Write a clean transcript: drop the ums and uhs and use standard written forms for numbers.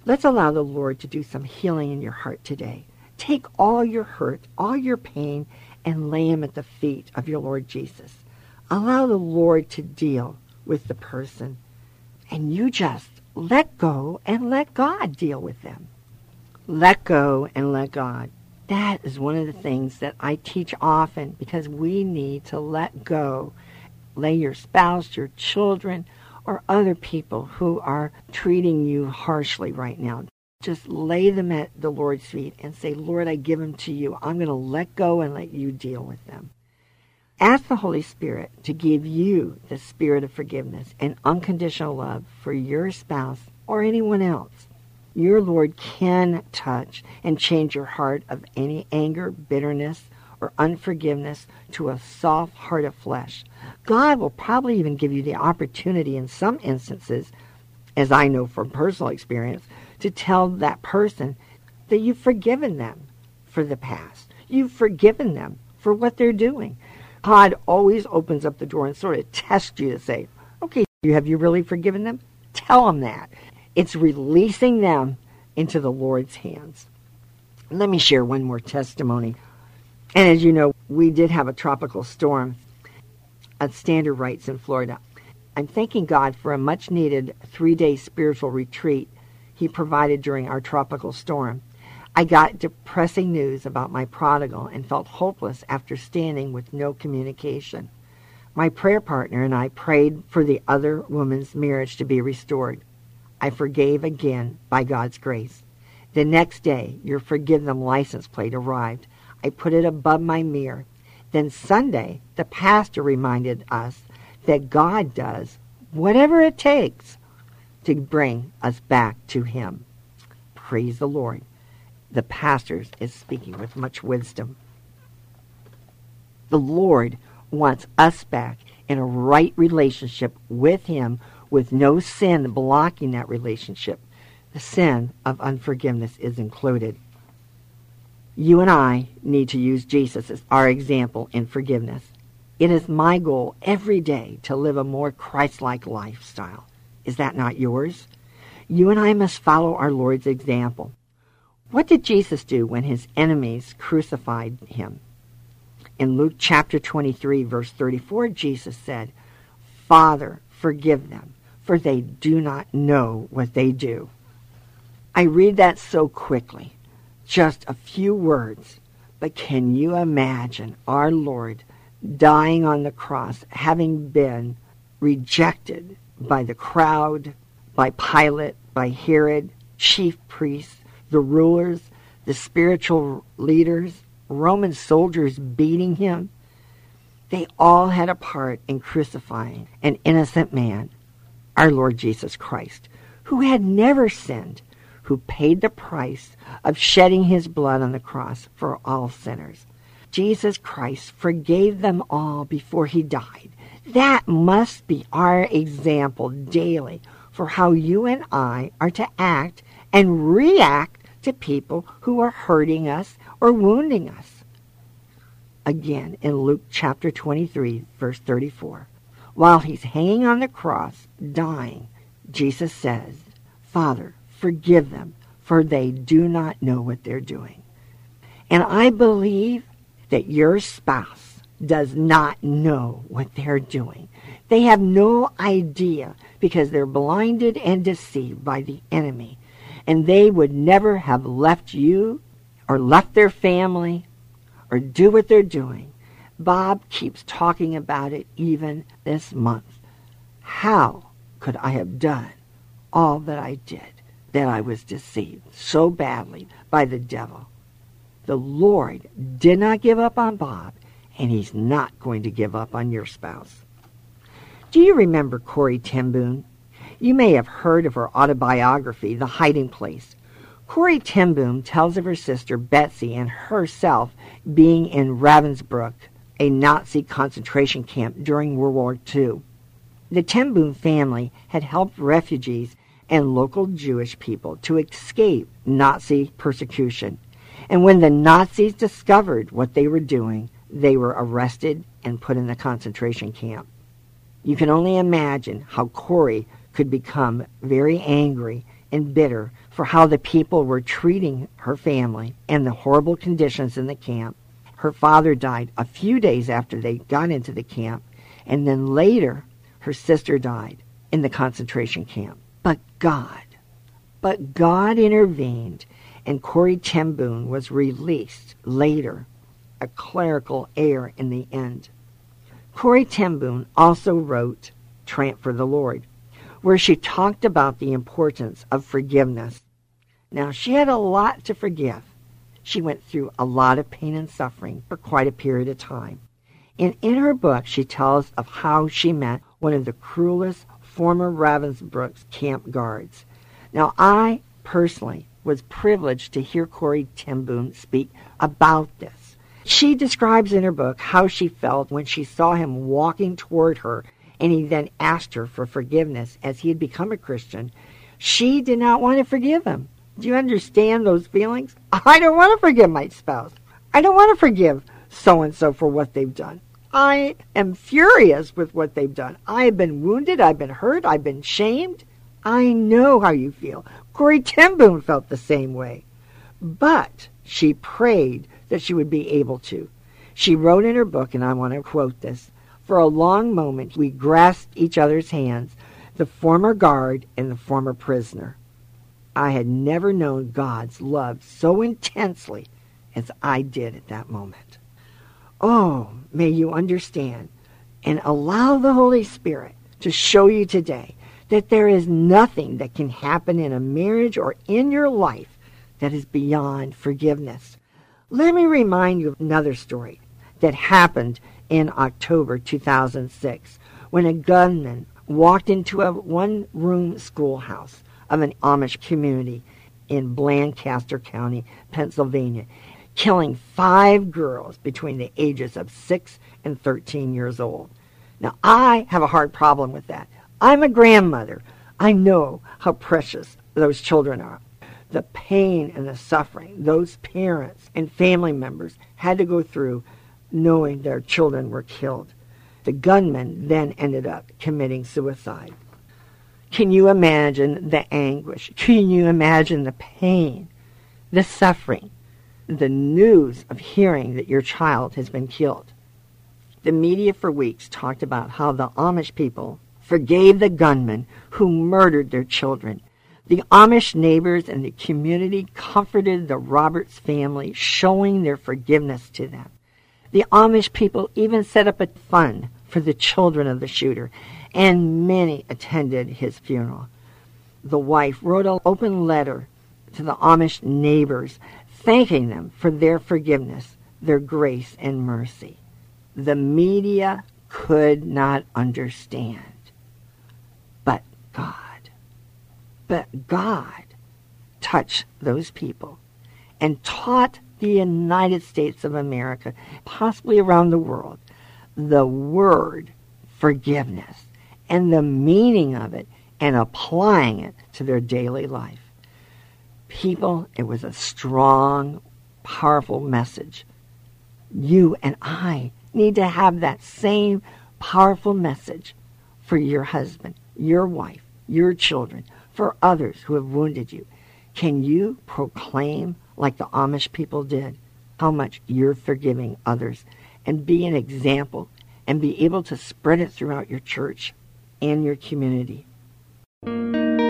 Let's allow the Lord to do some healing in your heart today. Take all your hurt, all your pain, and lay them at the feet of your Lord Jesus. Allow the Lord to deal with the person, and you just let go and let God deal with them. Let go and let God. That is one of the things that I teach often, because we need to let go. Lay your spouse, your children, or other people who are treating you harshly right now. Just lay them at the Lord's feet and say, Lord, I give them to you. I'm going to let go and let you deal with them. Ask the Holy Spirit to give you the spirit of forgiveness and unconditional love for your spouse or anyone else. Your Lord can touch and change your heart of any anger, bitterness, or unforgiveness to a soft heart of flesh. God will probably even give you the opportunity in some instances, as I know from personal experience, to tell that person that you've forgiven them for the past. You've forgiven them for what they're doing. God always opens up the door and sort of tests you to say, okay, have you really forgiven them? Tell them that. It's releasing them into the Lord's hands. Let me share one more testimony. And as you know, we did have a tropical storm at Standard Rights in Florida. I'm thanking God for a much-needed 3-day spiritual retreat He provided during our tropical storm. I got depressing news about my prodigal and felt hopeless after standing with no communication. My prayer partner and I prayed for the other woman's marriage to be restored. I forgave again by God's grace. The next day, your Forgive Them license plate arrived. I put it above my mirror. Then Sunday, the pastor reminded us that God does whatever it takes to bring us back to Him. Praise the Lord. The pastor is speaking with much wisdom. The Lord wants us back in a right relationship with Him, with no sin blocking that relationship. The sin of unforgiveness is included. You and I need to use Jesus as our example in forgiveness. It is my goal every day to live a more Christ-like lifestyle. Is that not yours? You and I must follow our Lord's example. What did Jesus do when His enemies crucified Him? In Luke chapter 23, verse 34, Jesus said, Father, forgive them, for they do not know what they do. I read that so quickly, just a few words, but can you imagine our Lord dying on the cross, having been rejected by the crowd, by Pilate, by Herod, chief priests, the rulers, the spiritual leaders, Roman soldiers beating Him? They all had a part in crucifying an innocent man, our Lord Jesus Christ, who had never sinned, who paid the price of shedding His blood on the cross for all sinners. Jesus Christ forgave them all before He died. That must be our example daily for how you and I are to act and react to people who are hurting us or wounding us. Again, in Luke chapter 23, verse 34, while He's hanging on the cross, dying, Jesus says, Father, forgive them, for they do not know what they're doing. And I believe that your spouse does not know what they're doing. They have no idea because they're blinded and deceived by the enemy. And they would never have left you or left their family or do what they're doing. Bob keeps talking about it even this month. How could I have done all that I did, that I was deceived so badly by the devil? The Lord did not give up on Bob, and He's not going to give up on your spouse. Do you remember Corrie ten Boom? You may have heard of her autobiography, The Hiding Place. Corrie ten Boom tells of her sister Betsy and herself being in Ravensbrück, a Nazi concentration camp during World War II. The ten Boom family had helped refugees and local Jewish people to escape Nazi persecution. And when the Nazis discovered what they were doing, they were arrested and put in the concentration camp. You can only imagine how Corrie could become very angry and bitter for how the people were treating her family and the horrible conditions in the camp. Her father died a few days after they got into the camp, and then later her sister died in the concentration camp. But God intervened, and Corrie ten Boom was released later, a clerical error in the end. Corrie ten Boom also wrote Tramp for the Lord, where she talked about the importance of forgiveness. Now, she had a lot to forgive. She went through a lot of pain and suffering for quite a period of time. And in her book, she tells of how she met one of the cruelest former Ravensbrück camp guards. Now, I personally was privileged to hear Corrie ten Boom speak about this. She describes in her book how she felt when she saw him walking toward her, and he then asked her for forgiveness as he had become a Christian. She did not want to forgive him. Do you understand those feelings? I don't want to forgive my spouse. I don't want to forgive so-and-so for what they've done. I am furious with what they've done. I have been wounded. I've been hurt. I've been shamed. I know how you feel. Corrie ten Boom felt the same way. But she prayed that she would be able to. She wrote in her book, and I want to quote this, "For a long moment we grasped each other's hands, the former guard and the former prisoner. I had never known God's love so intensely as I did at that moment." Oh, may you understand and allow the Holy Spirit to show you today that there is nothing that can happen in a marriage or in your life that is beyond forgiveness. Let me remind you of another story that happened in October 2006 when a gunman walked into a one-room schoolhouse of an Amish community in Lancaster County, Pennsylvania, killing 5 girls between the ages of 6 and 13 years old. Now, I have a hard problem with that. I'm a grandmother. I know how precious those children are. The pain and the suffering those parents and family members had to go through knowing their children were killed. The gunman then ended up committing suicide. Can you imagine the anguish? Can you imagine the pain, the suffering, the news of hearing that your child has been killed? The media for weeks talked about how the Amish people forgave the gunman who murdered their children. The Amish neighbors and the community comforted the Roberts family, showing their forgiveness to them. The Amish people even set up a fund for the children of the shooter, and many attended his funeral. The wife wrote an open letter to the Amish neighbors, thanking them for their forgiveness, their grace and mercy. The media could not understand. But God touched those people and taught the United States of America, possibly around the world, the word forgiveness and the meaning of it and applying it to their daily life. People, it was a strong, powerful message. You and I need to have that same powerful message for your husband, your wife, your children, for others who have wounded you. Can you proclaim, like the Amish people did, how much you're forgiving others and be an example and be able to spread it throughout your church and your community?